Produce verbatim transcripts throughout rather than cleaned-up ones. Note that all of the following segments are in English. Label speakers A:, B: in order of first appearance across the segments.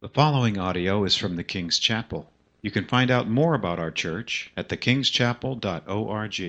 A: The following audio is from the King's Chapel. You can find out more about our church at the kings chapel dot org.
B: This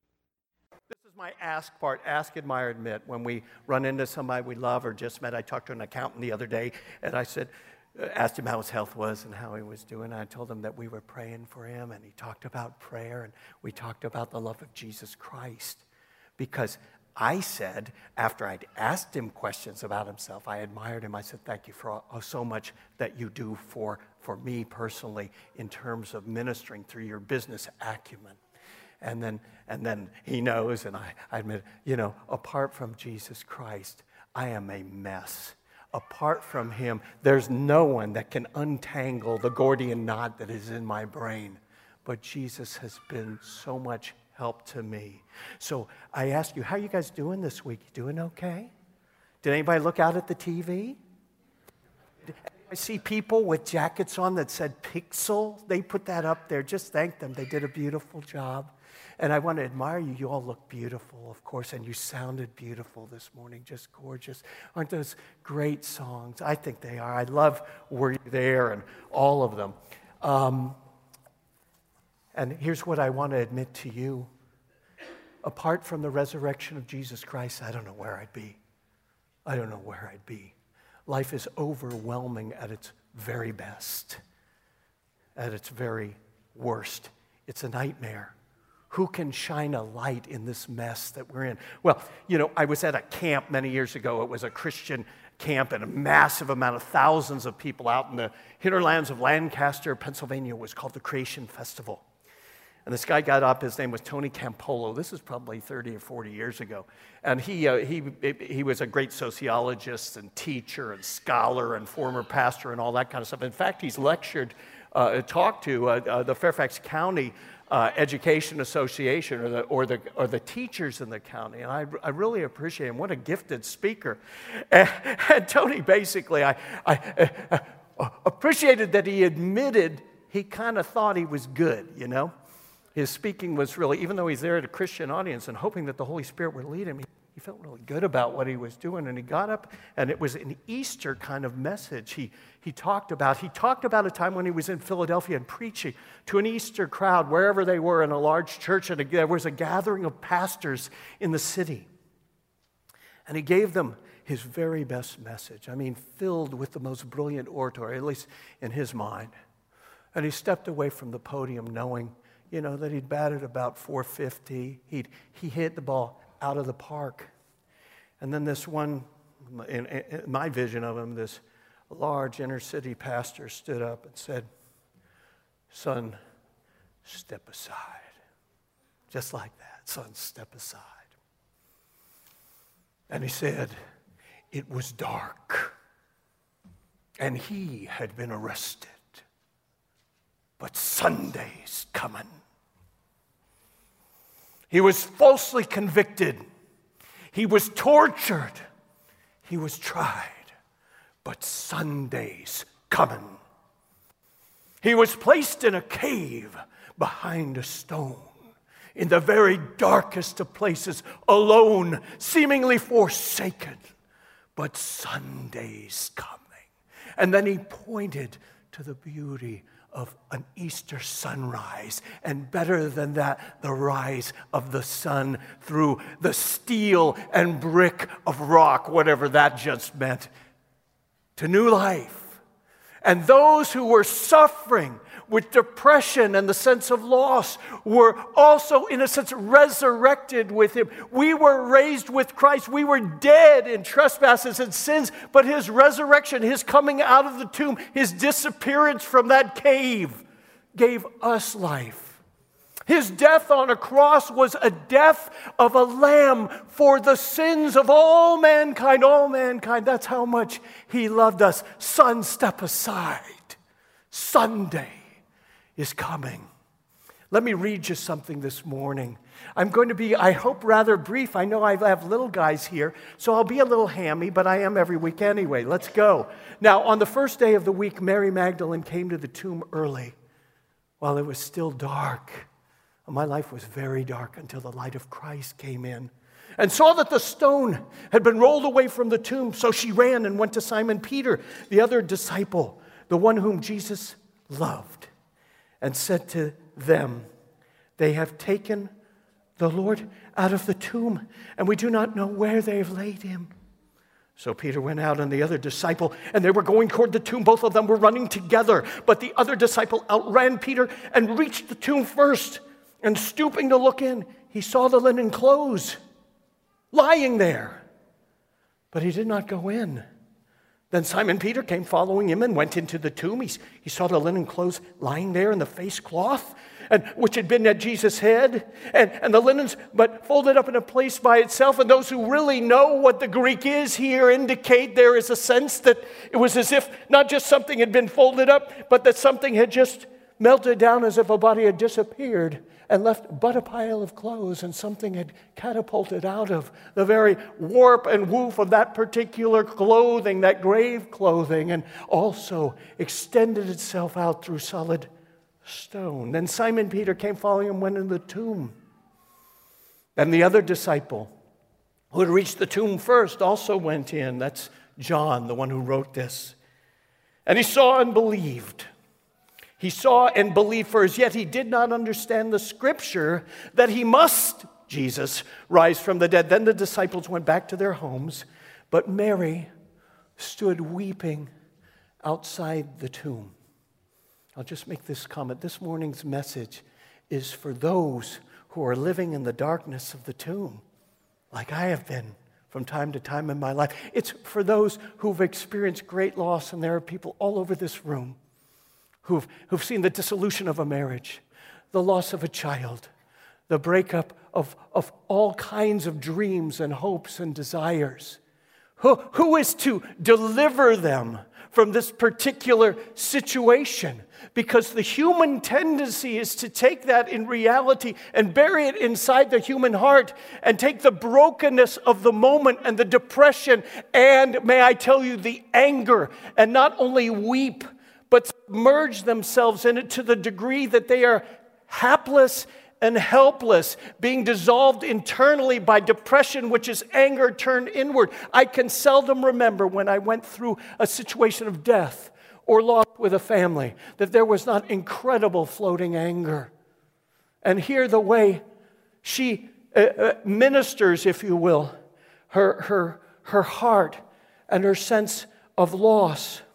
B: is my ask part, ask, admire, admit. When we run into somebody we love or just met, I talked to an accountant the other day, and I said, uh, asked him how his health was and how he was doing. I told him that we were praying for him, and he talked about prayer, and we talked about the love of Jesus Christ. Because I said, after I'd asked him questions about himself, I admired him. I said, thank you for all, so much that you do for, for me personally in terms of ministering through your business acumen. And then and then he knows, and I, I admit, you know, apart from Jesus Christ, I am a mess. Apart from him, there's no one that can untangle the Gordian knot that is in my brain. But Jesus has been so much help to me. So I ask you, how are you guys doing this week? You doing okay? Did anybody look out at the T V? I see people with jackets on that said Pixel. They put that up there. Just thank them. They did a beautiful job. And I want to admire you. You all look beautiful, of course, and you sounded beautiful this morning. Just gorgeous. Aren't those great songs? I think they are. I love Were You There and all of them. Um, And here's what I want to admit to you. Apart from the resurrection of Jesus Christ, I don't know where I'd be. I don't know where I'd be. Life is overwhelming at its very best, at its very worst. It's a nightmare. Who can shine a light in this mess that we're in? Well, you know, I was at a camp many years ago. It was a Christian camp, and a massive amount of thousands of people out in the hinterlands of Lancaster, Pennsylvania. It was called the Creation Festival. And this guy got up, his name was Tony Campolo. This is probably thirty or forty years ago. And he, uh, he, he was a great sociologist and teacher and scholar and former pastor and all that kind of stuff. In fact, he's lectured, uh, talked to uh, uh, the Fairfax County uh, Education Association or the, or, the, or the teachers in the county. And I, I really appreciate him. What a gifted speaker. And, and Tony basically, I, I uh, appreciated that he admitted he kind of thought he was good, you know. His speaking was really, even though he's there at a Christian audience and hoping that the Holy Spirit would lead him, he, he felt really good about what he was doing. And he got up, and it was an Easter kind of message he, he talked about. He talked about a time when he was in Philadelphia and preaching to an Easter crowd, wherever they were in a large church, and there was a gathering of pastors in the city. And he gave them his very best message. I mean, filled with the most brilliant oratory, at least in his mind. And he stepped away from the podium knowing, you know, that he'd batted about four fifty. He'd, he hit the ball out of the park. And then this one, in, in my vision of him, this large inner city pastor stood up and said, son, step aside. Just like that, son, step aside. And he said, it was dark, and he had been arrested. But Sunday's coming. He was falsely convicted. He was tortured. He was tried. But Sunday's coming. He was placed in a cave behind a stone, in the very darkest of places, alone, seemingly forsaken. But Sunday's coming. And then he pointed to the beauty of an Easter sunrise, and better than that, the rise of the sun through the steel and brick of rock, whatever that just meant, to new life. And those who were suffering with depression and the sense of loss were also, in a sense, resurrected with him. We were raised with Christ. We were dead in trespasses and sins, but his resurrection, his coming out of the tomb, his disappearance from that cave gave us life. His death on a cross was a death of a lamb for the sins of all mankind, all mankind. That's how much he loved us. Son, step aside. Sunday is coming. Let me read you something this morning. I'm going to be, I hope, rather brief. I know I have little guys here, so I'll be a little hammy, but I am every week anyway. Let's go. Now, on the first day of the week, Mary Magdalene came to the tomb early while it was still dark. My life was very dark until the light of Christ came in and saw that the stone had been rolled away from the tomb. So she ran and went to Simon Peter, the other disciple, the one whom Jesus loved, and said to them, "They have taken the Lord out of the tomb, and we do not know where they have laid him." So Peter went out and the other disciple, and they were going toward the tomb. Both of them were running together, but the other disciple outran Peter and reached the tomb first. And stooping to look in, he saw the linen clothes lying there, but he did not go in. Then Simon Peter came following him and went into the tomb. He, he saw the linen clothes lying there and the face cloth, and which had been at Jesus' head, and, and the linens, but folded up in a place by itself. And those who really know what the Greek is here indicate there is a sense that it was as if not just something had been folded up, but that something had just melted down as if a body had disappeared and left but a pile of clothes, and something had catapulted out of the very warp and woof of that particular clothing, that grave clothing, and also extended itself out through solid stone. Then Simon Peter came following him, went into the tomb. Then the other disciple who had reached the tomb first also went in. That's John, the one who wrote this. And he saw and believed. He saw and believed for as yet he did not understand the scripture that he must, Jesus, rise from the dead. Then the disciples went back to their homes, but Mary stood weeping outside the tomb. I'll just make this comment. This morning's message is for those who are living in the darkness of the tomb, like I have been from time to time in my life. It's for those who've experienced great loss, and there are people all over this room Who've, who've seen the dissolution of a marriage, the loss of a child, the breakup of, of all kinds of dreams and hopes and desires. Who, who is to deliver them from this particular situation? Because the human tendency is to take that in reality and bury it inside the human heart and take the brokenness of the moment and the depression and, may I tell you, the anger, and not only weep, but submerge themselves in it to the degree that they are hapless and helpless, being dissolved internally by depression, which is anger turned inward. I can seldom remember when I went through a situation of death or loss with a family that there was not incredible floating anger. And here the way she uh, uh, ministers, if you will, her, her, her heart and her sense of loss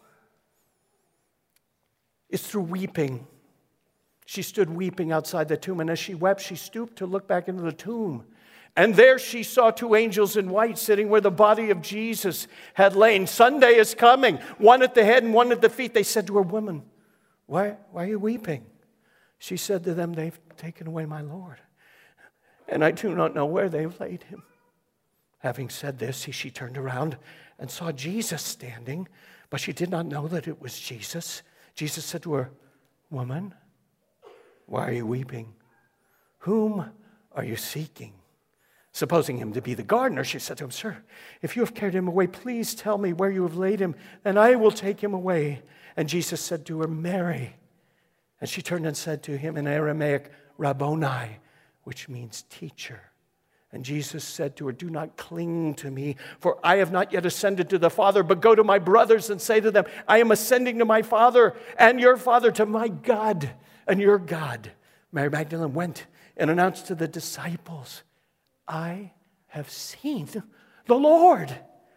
B: is through weeping. She stood weeping outside the tomb, and as she wept, she stooped to look back into the tomb. And there she saw two angels in white sitting where the body of Jesus had lain. Sunday is coming, one at the head and one at the feet. They said to her, "Woman, why, why are you weeping?" She said to them, "They've taken away my Lord, and I do not know where they've laid him." Having said this, she turned around and saw Jesus standing, but she did not know that it was Jesus. Jesus said to her, "Woman, why are you weeping? Whom are you seeking?" Supposing him to be the gardener, she said to him, "Sir, if you have carried him away, please tell me where you have laid him, and I will take him away." And Jesus said to her, "Mary." And she turned and said to him in Aramaic, "Rabboni," which means teacher. And Jesus said to her, "Do not cling to me, for I have not yet ascended to the Father, but go to my brothers and say to them, I am ascending to my Father and your Father, to my God and your God." Mary Magdalene went and announced to the disciples, "I have seen the Lord."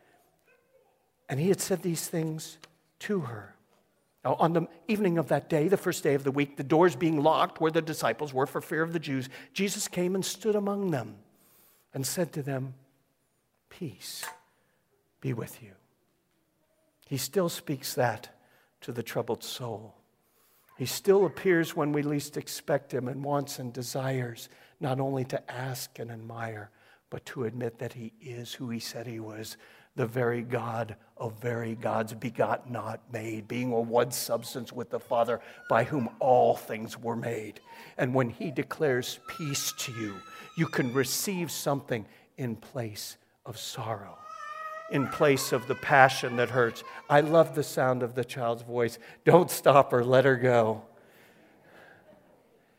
B: And he had said these things to her. Now, on the evening of that day, the first day of the week, the doors being locked where the disciples were for fear of the Jews, Jesus came and stood among them and said to them, "Peace be with you." He still speaks that to the troubled soul. He still appears when we least expect him and wants and desires not only to ask and admire, but to admit that he is who he said he was, the very God of very gods, begot not made, being of one substance with the Father, by whom all things were made. And when he declares peace to you, you can receive something in place of sorrow, in place of the passion that hurts. I love the sound of the child's voice. Don't stop her, let her go.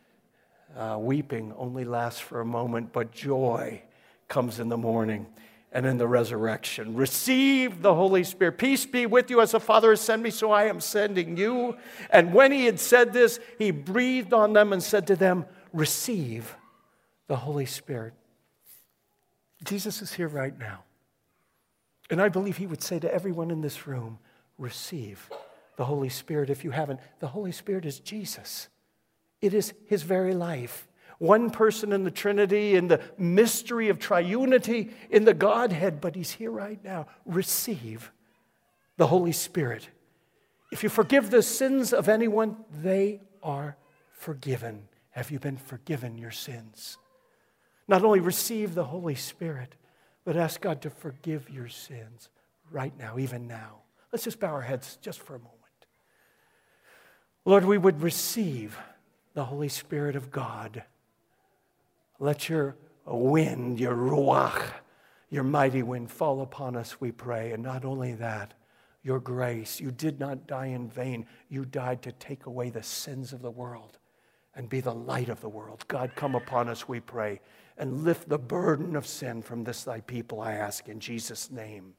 B: Uh, weeping only lasts for a moment, but joy comes in the morning. and in the resurrection. Receive the Holy Spirit. Peace be with you. As the Father has sent me, so I am sending you. And when he had said this, he breathed on them and said to them, receive the Holy Spirit. Jesus is here right now. And I believe he would say to everyone in this room, receive the Holy Spirit. If you haven't, the Holy Spirit is Jesus. It is his very life. One person in the Trinity, in the mystery of triunity, in the Godhead, but he's here right now. Receive the Holy Spirit. If you forgive the sins of anyone, they are forgiven. Have you been forgiven your sins? Not only receive the Holy Spirit, but ask God to forgive your sins right now, even now. Let's just bow our heads just for a moment. Lord, we would receive the Holy Spirit of God. Let your wind, your ruach, your mighty wind fall upon us, we pray. And not only that, your grace. You did not die in vain. You died to take away the sins of the world and be the light of the world. God, come upon us, we pray, and lift the burden of sin from this thy people, I ask in Jesus' name.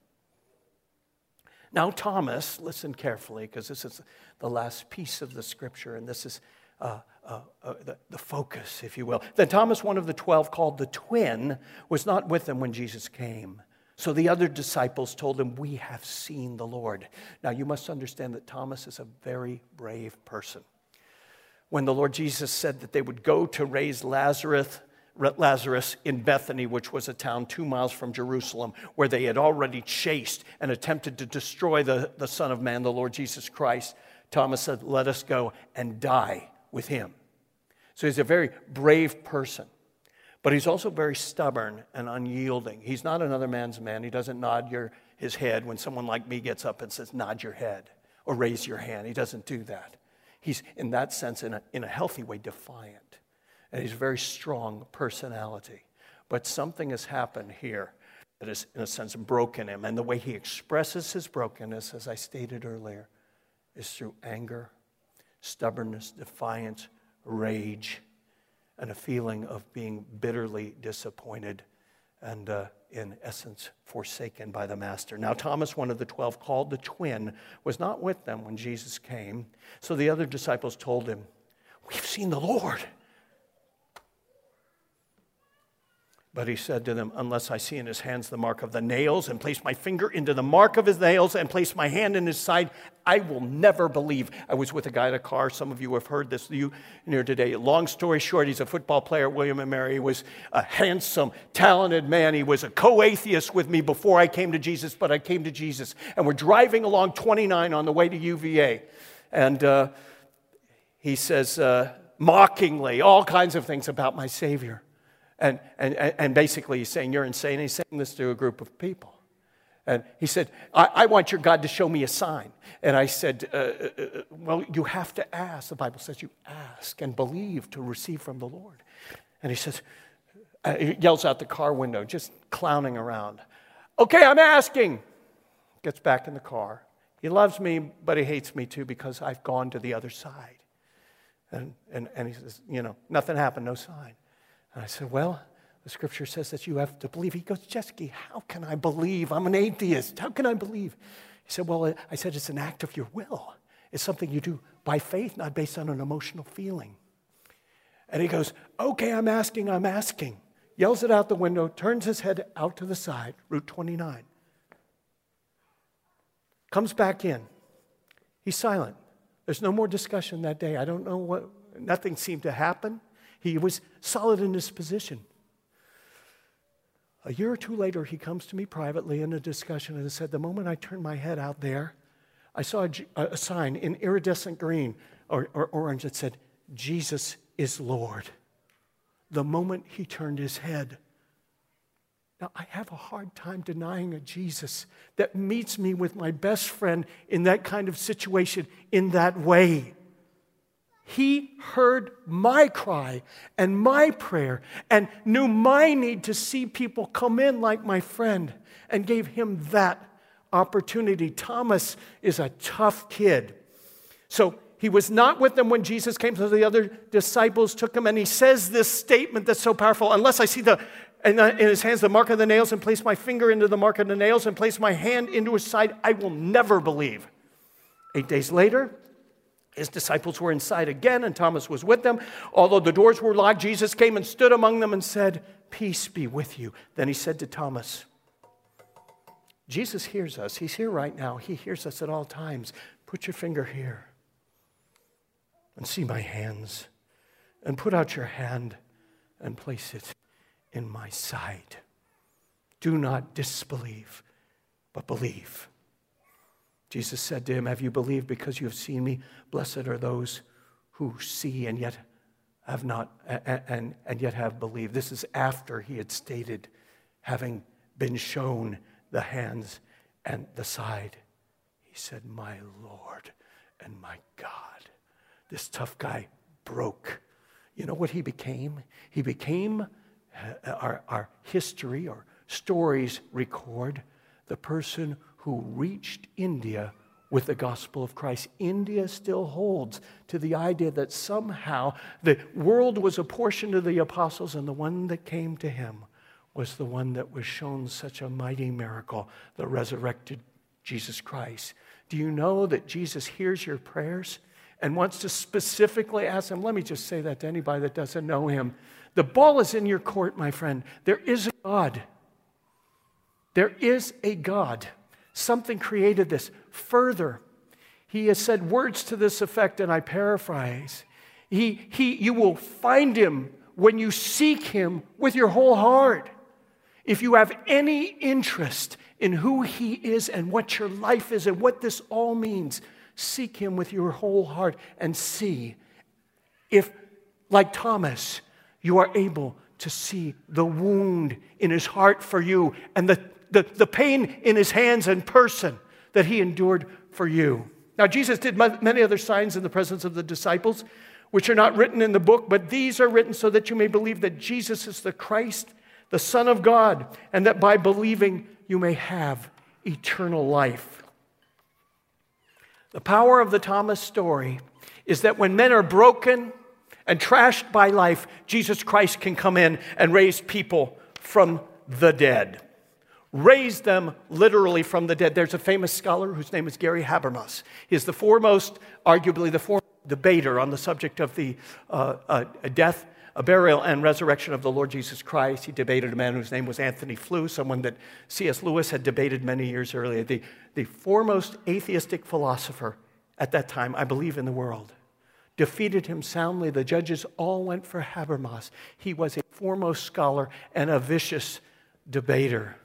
B: Now, Thomas, listen carefully, because this is the last piece of the scripture, and this is uh, uh, uh, the, the focus, if you will. Then Thomas, one of the twelve, called the twin, was not with them when Jesus came. So the other disciples told him, we have seen the Lord. Now, you must understand that Thomas is a very brave person. When the Lord Jesus said that they would go to raise Lazarus, Lazarus in Bethany, which was a town two miles from Jerusalem, where they had already chased and attempted to destroy the, the Son of Man, the Lord Jesus Christ, Thomas said, let us go and die with him. So he's a very brave person, but he's also very stubborn and unyielding. He's not another man's man. He doesn't nod your, his head when someone like me gets up and says, nod your head or raise your hand. He doesn't do that. He's, in that sense, in a, in a healthy way, defiant. And he's a very strong personality. But something has happened here that has, in a sense, broken him. And the way he expresses his brokenness, as I stated earlier, is through anger, stubbornness, defiance, rage, and a feeling of being bitterly disappointed and, uh, in essence, forsaken by the Master. Now, Thomas, one of the twelve, called the twin, was not with them when Jesus came. So the other disciples told him, we've seen the Lord. But he said to them, unless I see in his hands the mark of the nails, and place my finger into the mark of his nails, and place my hand in his side, I will never believe. I was with a guy in a car. Some of you have heard this you here today. Long story short, he's a football player at William and Mary. He was a handsome, talented man. He was a co-atheist with me before I came to Jesus, but I came to Jesus. And we're driving along twenty-nine on the way to U V A. And uh, he says, uh, mockingly, all kinds of things about my Savior. And, and, and basically he's saying, you're insane. He's saying this to a group of people. And he said, I, I want your God to show me a sign. And I said, uh, uh, well, you have to ask. The Bible says you ask and believe to receive from the Lord. And he says, uh, he yells out the car window, just clowning around. Okay, I'm asking. Gets back in the car. He loves me, but he hates me too because I've gone to the other side. And, and, and he says, you know, nothing happened, no sign. And I said, well, the scripture says that you have to believe. He goes, Jessica, how can I believe? I'm an atheist. How can I believe? He said, well, I said, it's an act of your will. It's something you do by faith, not based on an emotional feeling. And he goes, okay, I'm asking, I'm asking. Yells it out the window, turns his head out to the side, Route twenty-nine. Comes back in. He's silent. There's no more discussion that day. I don't know what, nothing seemed to happen. He was solid in his position. A year or two later, he comes to me privately in a discussion and said, the moment I turned my head out there, I saw a, a sign in iridescent green or, or orange that said, Jesus is Lord. The moment he turned his head. Now, I have a hard time denying a Jesus that meets me with my best friend in that kind of situation in that way. He heard my cry and my prayer and knew my need to see people come in like my friend and gave him that opportunity. Thomas is a tough kid. So he was not with them when Jesus came, so the other disciples took him, and he says this statement that's so powerful, unless I see the and in his hands the mark of the nails, and place my finger into the mark of the nails, and place my hand into his side, I will never believe. Eight days later, his disciples were inside again, and Thomas was with them. Although the doors were locked, Jesus came and stood among them and said, "Peace be with you." Then he said to Thomas, Jesus hears us. He's here right now. He hears us at all times. Put your finger here and see my hands, and put out your hand and place it in my side. Do not disbelieve, but believe. Jesus said to him, "Have you believed because you have seen me? Blessed are those who see and yet have not and, and, and yet have believed." This is after he had stated, having been shown the hands and the side. He said, "My Lord and my God." This tough guy broke. You know what he became? He became, uh, our, our history or stories record, the person who reached India with the gospel of Christ. India still holds to the idea that somehow the world was apportioned to the apostles, and the one that came to him was the one that was shown such a mighty miracle, the resurrected Jesus Christ. Do you know that Jesus hears your prayers and wants to specifically ask him? Let me just say that to anybody that doesn't know him. The ball is in your court, my friend. There is a God. There is a God. Something created this. Further, he has said words to this effect, and I paraphrase. He, he, you will find him when you seek him with your whole heart. If you have any interest in who he is and what your life is and what this all means, seek him with your whole heart and see if, like Thomas, you are able to see the wound in his heart for you and the, the, the pain in his hands and person that he endured for you. Now, Jesus did many other signs in the presence of the disciples, which are not written in the book, but these are written so that you may believe that Jesus is the Christ, the Son of God, and that by believing you may have eternal life. The power of the Thomas story is that when men are broken and trashed by life, Jesus Christ can come in and raise people from the dead. Raise them literally from the dead. There's a famous scholar whose name is Gary Habermas. He is the foremost, arguably the foremost debater on the subject of the uh, uh, death, a burial, and resurrection of the Lord Jesus Christ. He debated a man whose name was Anthony Flew, someone that C S Lewis had debated many years earlier. The, the foremost atheistic philosopher at that time, I believe, in the world. Defeated him soundly. The judges all went for Habermas. He was a foremost scholar and a vicious debater.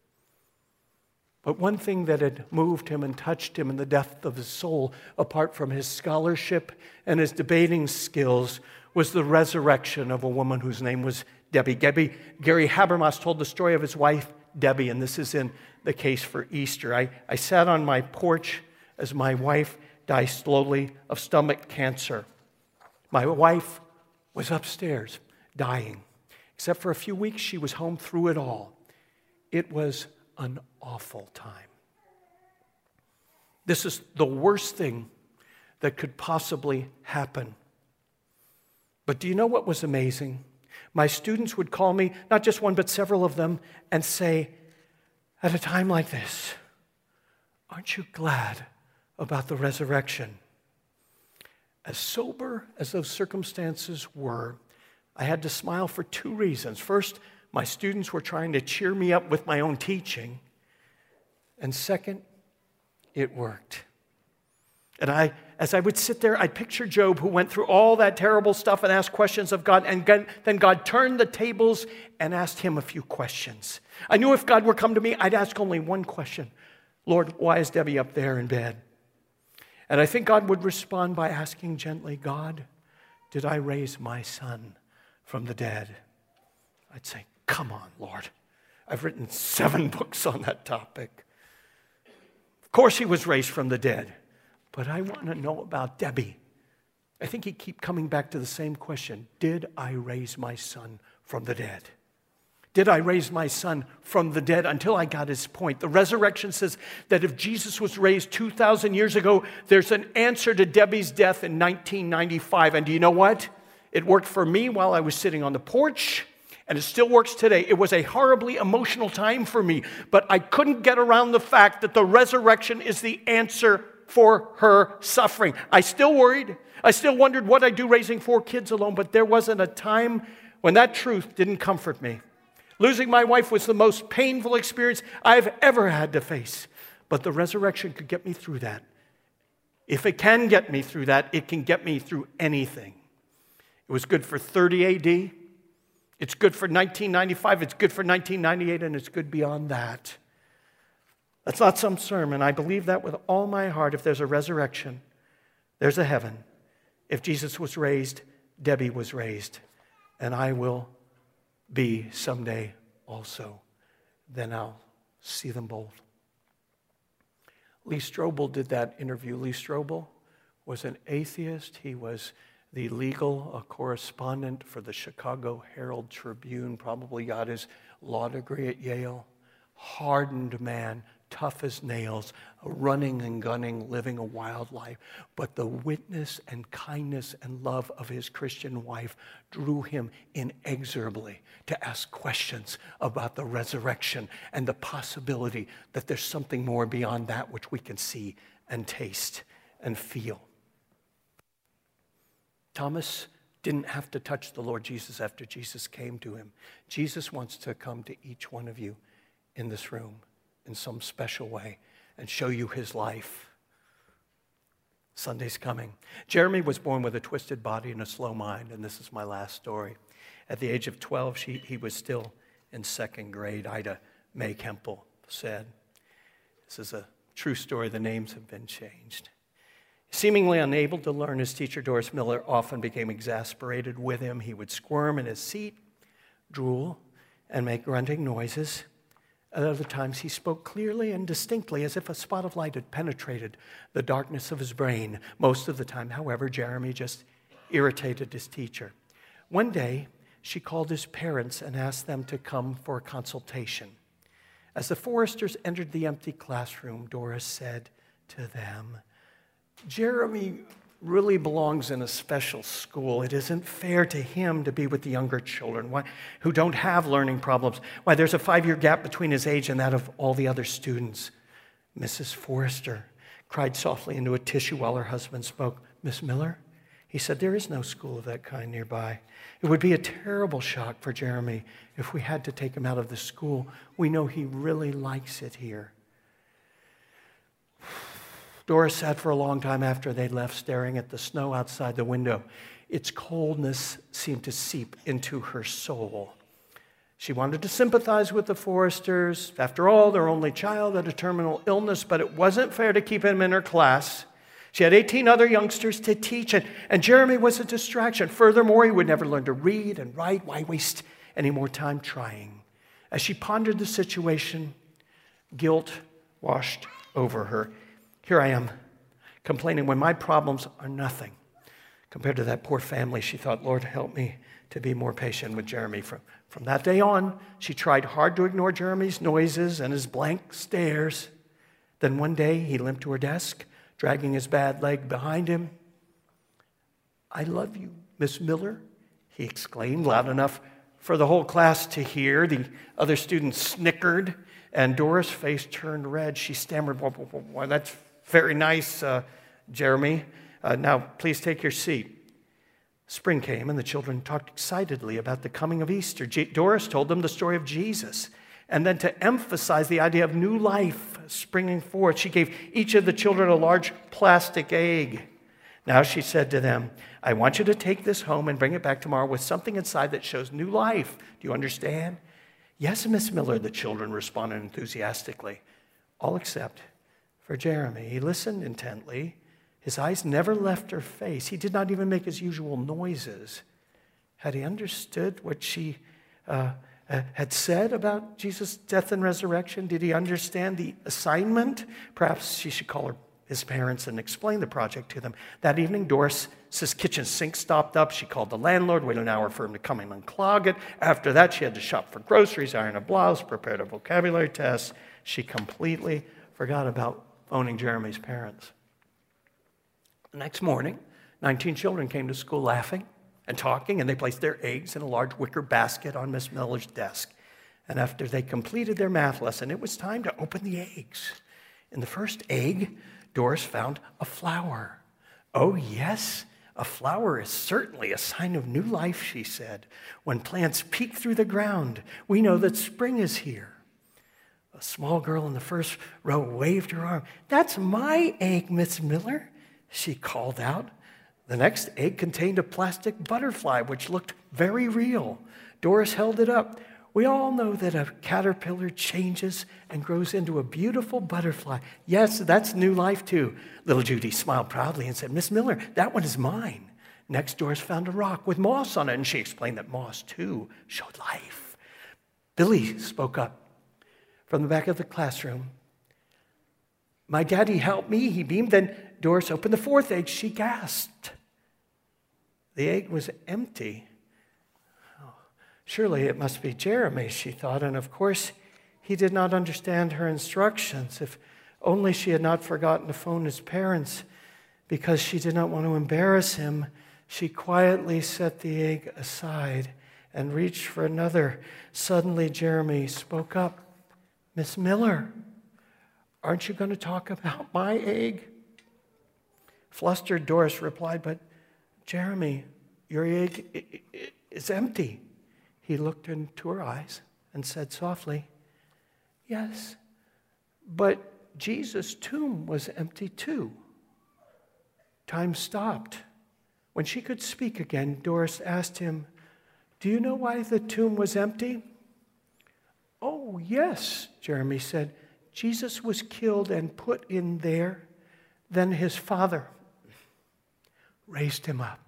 B: But one thing that had moved him and touched him in the depth of his soul, apart from his scholarship and his debating skills, was the resurrection of a woman whose name was Debbie. Debbie Gary Habermas told the story of his wife, Debbie, and this is in the case for Easter. I, I sat on my porch as my wife died slowly of stomach cancer. My wife was upstairs, dying. Except for a few weeks, she was home through it all. It was an awful time. This is the worst thing that could possibly happen. But do you know what was amazing? My students would call me, not just one, but several of them, and say, at a time like this, aren't you glad about the resurrection? As sober as those circumstances were, I had to smile for two reasons. First, my students were trying to cheer me up with my own teaching. And second, it worked. And I, as I would sit there, I'd picture Job, who went through all that terrible stuff and asked questions of God, and then God turned the tables and asked him a few questions. I knew if God were come to me, I'd ask only one question. Lord, why is Debbie up there in bed? And I think God would respond by asking gently, God, did I raise my son from the dead? I'd say, come on, Lord. I've written seven books on that topic. Of course he was raised from the dead. But I want to know about Debbie. I think he'd keep coming back to the same question. Did I raise my son from the dead? Did I raise my son from the dead? Until I got his point. The resurrection says that if Jesus was raised two thousand years ago, there's an answer to Debbie's death in nineteen ninety-five. And do you know what? It worked for me while I was sitting on the porch. and it still works today. It was a horribly emotional time for me, but I couldn't get around the fact that the resurrection is the answer for her suffering. I still worried. I still wondered what I'd do raising four kids alone, but there wasn't a time when that truth didn't comfort me. Losing my wife was the most painful experience I've ever had to face, but the resurrection could get me through that. If it can get me through that, it can get me through anything. It was good for thirty A D. It's good for nineteen ninety-five. It's good for nineteen ninety-eight, and it's good beyond that. That's not some sermon. I believe that with all my heart. If there's a resurrection, there's a heaven. If Jesus was raised, Debbie was raised, and I will be someday also. Then I'll see them both. Lee Strobel did that interview. Lee Strobel was an atheist. He was the legal uh, correspondent for the Chicago Herald Tribune, probably got his law degree at Yale. Hardened man, tough as nails, running and gunning, living a wild life. But the witness and kindness and love of his Christian wife drew him inexorably to ask questions about the resurrection and the possibility that there's something more beyond that which we can see and taste and feel. Thomas didn't have to touch the Lord Jesus after Jesus came to him. Jesus wants to come to each one of you in this room in some special way and show you his life. Sunday's coming. Jeremy was born with a twisted body and a slow mind, and this is my last story. At the age of twelve, she, he was still in second grade. Ida Mae Kemple said, this is a true story. The names have been changed. Seemingly unable to learn, his teacher, Doris Miller, often became exasperated with him. He would squirm in his seat, drool, and make grunting noises. At other times, he spoke clearly and distinctly as if a spot of light had penetrated the darkness of his brain. Most of the time, however, Jeremy just irritated his teacher. One day, she called his parents and asked them to come for a consultation. As the Forresters entered the empty classroom, Doris said to them, Jeremy really belongs in a special school. It isn't fair to him to be with the younger children why, who don't have learning problems. Why, there's a five-year gap between his age and that of all the other students. Missus Forrester cried softly into a tissue while her husband spoke. Miss Miller, he said, there is no school of that kind nearby. It would be a terrible shock for Jeremy if we had to take him out of the school. We know he really likes it here. Doris sat for a long time after they left, staring at the snow outside the window. Its coldness seemed to seep into her soul. She wanted to sympathize with the Forresters. After all, their only child had a terminal illness, but it wasn't fair to keep him in her class. She had eighteen other youngsters to teach, and, and Jeremy was a distraction. Furthermore, he would never learn to read and write. Why waste any more time trying? As she pondered the situation, guilt washed over her. Here I am, complaining when my problems are nothing compared to that poor family. She thought, Lord, help me to be more patient with Jeremy. From, from that day on, she tried hard to ignore Jeremy's noises and his blank stares. Then one day, he limped to her desk, dragging his bad leg behind him. I love you, Miss Miller, he exclaimed loud enough for the whole class to hear. The other students snickered, and Doris' face turned red. She stammered, well, well, well, that's very nice, uh, Jeremy. Uh, now, please take your seat. Spring came, and the children talked excitedly about the coming of Easter. G- Doris told them the story of Jesus. And then to emphasize the idea of new life springing forth, she gave each of the children a large plastic egg. Now she said to them, I want you to take this home and bring it back tomorrow with something inside that shows new life. Do you understand? Yes, Miss Miller, the children responded enthusiastically, all except for Jeremy. He listened intently. His eyes never left her face. He did not even make his usual noises. Had he understood what she uh, had said about Jesus' death and resurrection? Did he understand the assignment? Perhaps she should call her his parents and explain the project to them. That evening, Doris's kitchen sink stopped up. She called the landlord, waited an hour for him to come and unclog it. After that, she had to shop for groceries, iron a blouse, prepare a vocabulary test. She completely forgot about phoning Jeremy's parents. The next morning, nineteen children came to school laughing, and talking, and they placed their eggs in a large wicker basket on Miss Miller's desk. And after they completed their math lesson, it was time to open the eggs. In the first egg, Doris found a flower. Oh, yes, a flower is certainly a sign of new life, she said. When plants peek through the ground, we know that spring is here. A small girl in the first row waved her arm. That's my egg, Miss Miller, she called out. The next egg contained a plastic butterfly, which looked very real. Doris held it up. We all know that a caterpillar changes and grows into a beautiful butterfly. Yes, that's new life too. Little Judy smiled proudly and said, Miss Miller, that one is mine. Next, Doris found a rock with moss on it, and she explained that moss too showed life. Billy spoke up from the back of the classroom. My daddy helped me, he beamed. Then Doris opened the fourth egg. She gasped. The egg was empty. Surely it must be Jeremy, she thought, and of course he did not understand her instructions. If only she had not forgotten to phone his parents. Because she did not want to embarrass him, she quietly set the egg aside and reached for another. Suddenly Jeremy spoke up. Miss Miller, aren't you going to talk about my egg? Flustered Doris replied, but Jeremy, your egg is empty. He looked into her eyes and said softly, yes, but Jesus' tomb was empty too. Time stopped. When she could speak again, Doris asked him, do you know why the tomb was empty? Oh, yes, Jeremy said. Jesus was killed and put in there. Then his father raised him up.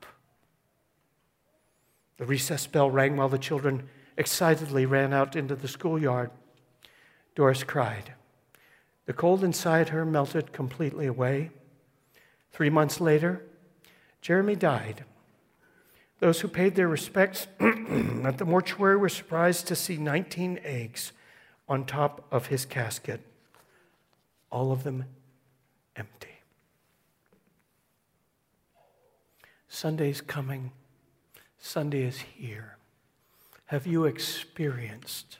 B: The recess bell rang while the children excitedly ran out into the schoolyard. Doris cried. The cold inside her melted completely away. Three months later, Jeremy died. Those who paid their respects at the mortuary were surprised to see nineteen eggs on top of his casket, all of them empty. Sunday's coming. Sunday is here. Have you experienced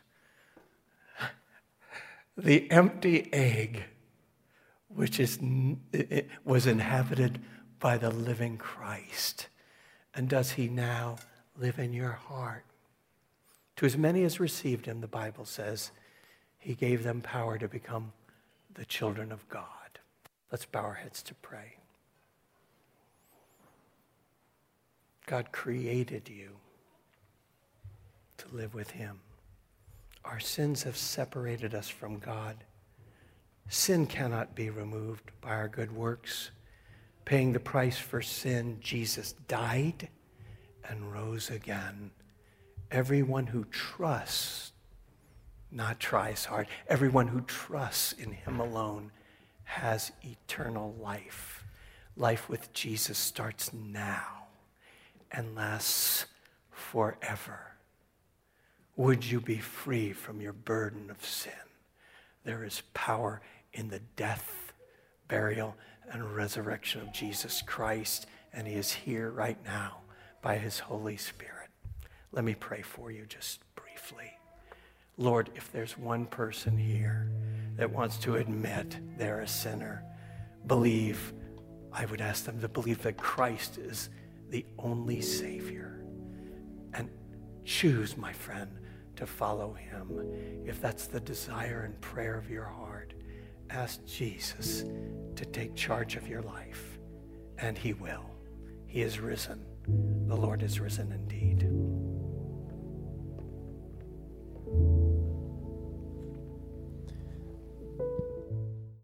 B: the empty egg which is, it was inhabited by the living Christ? And does he now live in your heart? To as many as received him, the Bible says, he gave them power to become the children of God. Let's bow our heads to pray. God created you to live with him. Our sins have separated us from God. Sin cannot be removed by our good works. Paying the price for sin, Jesus died and rose again. Everyone who trusts, not tries hard, everyone who trusts in him alone has eternal life. Life with Jesus starts now and lasts forever. Would you be free from your burden of sin? There is power in the death, burial, and resurrection of Jesus Christ, and he is here right now by his Holy Spirit. Let me pray for you just briefly. Lord, if there's one person here that wants to admit they're a sinner, believe, I would ask them to believe that Christ is the only Savior. And choose, my friend, to follow him. If that's the desire and prayer of your heart, ask Jesus to take charge of your life, and he will. He is risen. The Lord is risen indeed.